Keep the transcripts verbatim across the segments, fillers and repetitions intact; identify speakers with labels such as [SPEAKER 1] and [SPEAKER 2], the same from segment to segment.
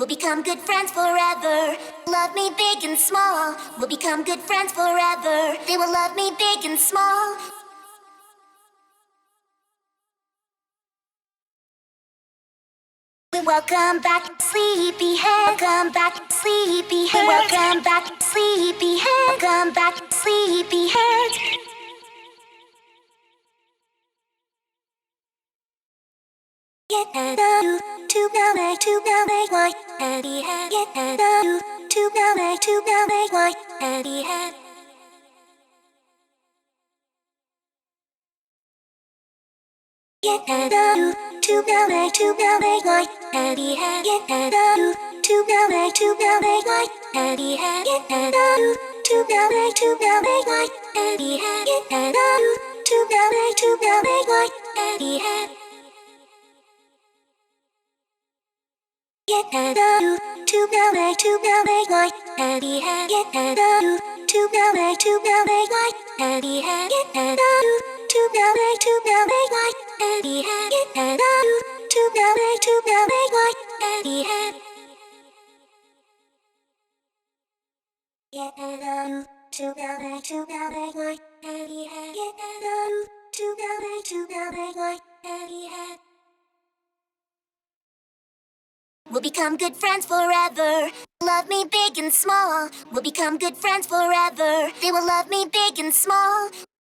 [SPEAKER 1] We'll become good friends forever. Love me big and small. We'll become good friends forever. They will love me big and small. Welcome back, sleepyhead. Welcome back, sleepyhead. Welcome back, sleepyhead. Welcome back, sleepyhead. Get out to ballet, to ballet, white heady head. Get out to ballet, to ballet, white heady head. Get out to ballet, to ballet, white heady head. Get out to ballet, to ballet, white heady head. Get out to ballet, to ballet, white heady head. Get out to ballet, to ballet, white heady head. Get out to ballet, to ballet, white heady head. Get out to ballet, to ballet, white heady head. Get out to ballet, to ballet, white heady head. Get out to ballet, to ballet, white heady head. Get out to ballet, to ballet, white heady head. Get out to ballet, to ballet, white heady head. We'll become good friends forever. Love me big and small. We'll become good friends forever. They will love me big and small.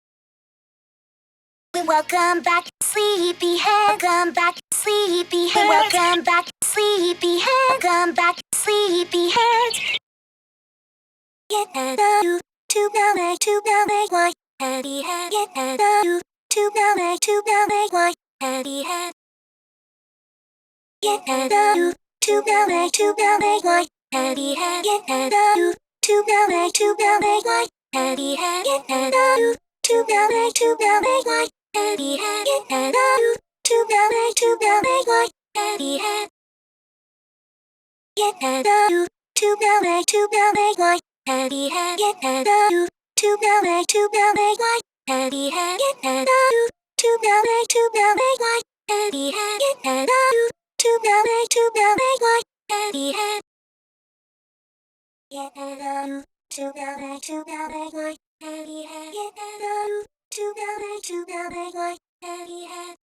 [SPEAKER 1] Welcome back, sleepyhead. Welcome back, sleepyhead. Welcome back, sleepyhead. Welcome back, sleepyhead. Get out to ballet, to ballet, white heady head. Get out to ballet, to ballet, white heady head. Get out to ballet, to ballet, white heady head. Get out to ballet, to ballet, white heady head. Get out to ballet, to ballet, white heady head. Get out to ballet, to ballet, white heady head. Get out to ballet, to ballet, white heady head. Get out to ballet, to ballet, white heady head. Get out to ballet, to ballet, white heady head. Get out to ballet, to ballet, white heady head. Get out to ballet, to ballet, white heady head. Get out to ballet, to ballet, white heady head.